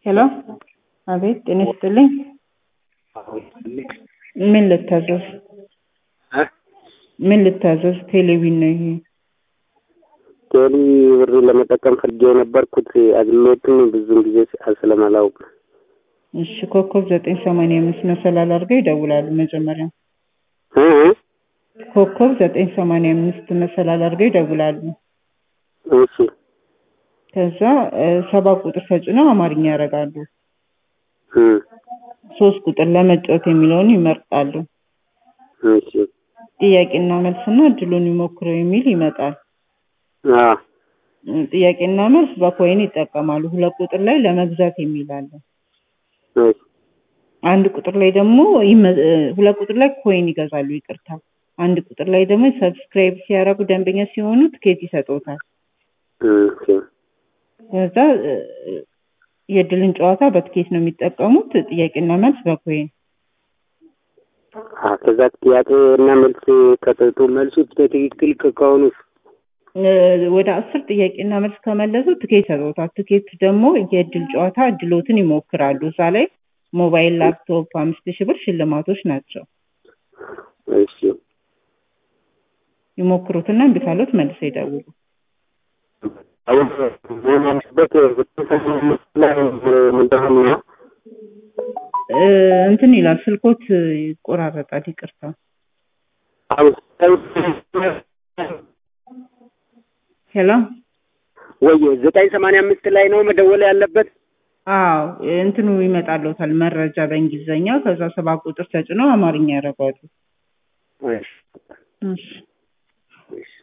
ሄሎ አቤት ጤና ይስጥልኝ ምን ልታዘዝ ቴሌቪዥን ነው ይሄ ቴሌ ብር ለመጠቀም ፈልጌ ነበርኩት አግሎቱን ብዙም ጊዜ ስለማላውቅ እሺ ኮከብ 985 መሰላል አድርገው ይደውላሉ መጀመሪያ ኮከብ 985 መሰላል አድርገው ይደውላሉ እሺ ከዛ 7 ቁጥር ተጭነው አማርኛ ያረጋሉ 3 ቁጥር ለመጫወት የሚለውን ይመርጣሉ እሺ ጥያቄና መልስና እድሉን ይሞክሩ የሚል ይመጣል ጥያቄና መልስ በኮይን ይጠቀማሉ 2 ቁጥር ላይ ለመግዛት የሚል አለ አንድ ቁጥር ላይ ደግሞ 2 ቁጥር ላይ ኮይን ይገዛሉ ይቅርታ አንድ ቁጥር ላይ ደግሞ ሰብስክራይብ ሲያረጉ ደንበኛ ሲሆኑ ትኬት ይሰጡታል ኦኬ ከዛ የድልን ጨዋታ በትኬት ነው የሚጠቀሙት ጥያቄና መልስ በኮይን ከዛ ጥያቄና መልስ ከተቱ መልሱ ትክክል ከሆኑ ወደ 10 ጥያቄና መልስ ከመለሱ ትኬት ይሰጡታል ትኬት ደግሞ የድል ጨዋታ እድሎትን ይሞክራሉ እዛ ላይ ሞባይል ላፕቶፕ 5000 ብር ሽልማቶች ናቸው እሺ ይሞክሩትና እንድታሉት መልስ ይደውሉ እንትን ይላል ስልኮት ይቆራረጣል ይቅርታ ሄሎ ወይ 985 ላይ ነው መደወል ያለበት አዎ እንትኑ ይመጣልዎታል መረጃ በእንግሊዘኛ ከዛ 7 ቁጥር ተጭነው አማርኛ ያረጋሉ እሺ